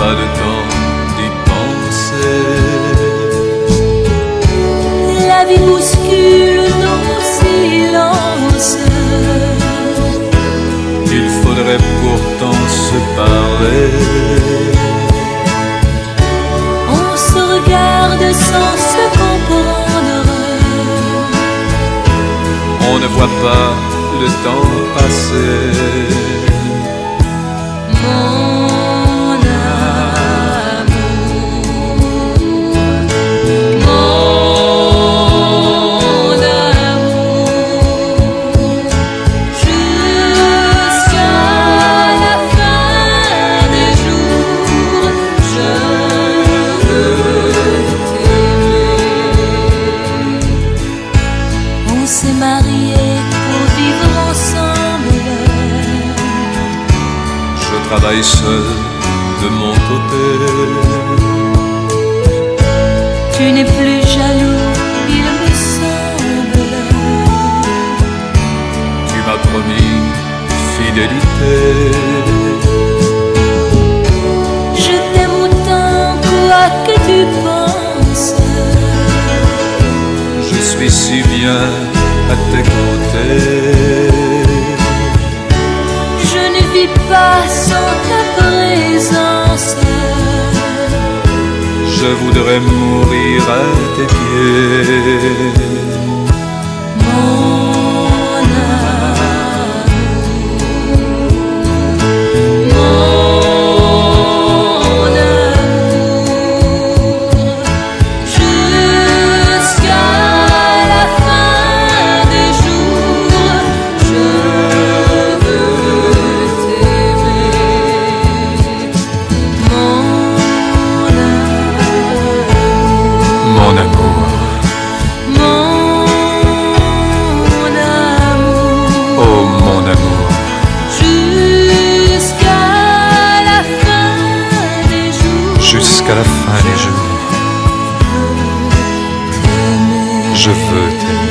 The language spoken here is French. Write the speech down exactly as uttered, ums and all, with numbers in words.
pas de temps d'y penser. La vie bouscule nos silences. Il faudrait pourtant se parler. On se regarde sans se comprendre. On ne voit pas le temps passer. Mon amour, mon amour, jusqu'à la fin des jours, je veux t'aimer. On s'est mariés pour vivre ensemble. Je travaille seul de mon côté. Tu n'es plus jaloux, il me semble. Tu m'as promis fidélité. Je t'aime autant, quoi que tu penses. Je suis si bien à tes côtés. Je ne vis pas sans ta présence. Je voudrais mourir à tes pieds. Mon amour, mon amour, jusqu'à la fin des jours, je veux t'aimer. Mon Mon amour, Mon amour, oh mon amour, jusqu'à la fin des jours, jusqu'à la fin des jours, je veux t'aimer.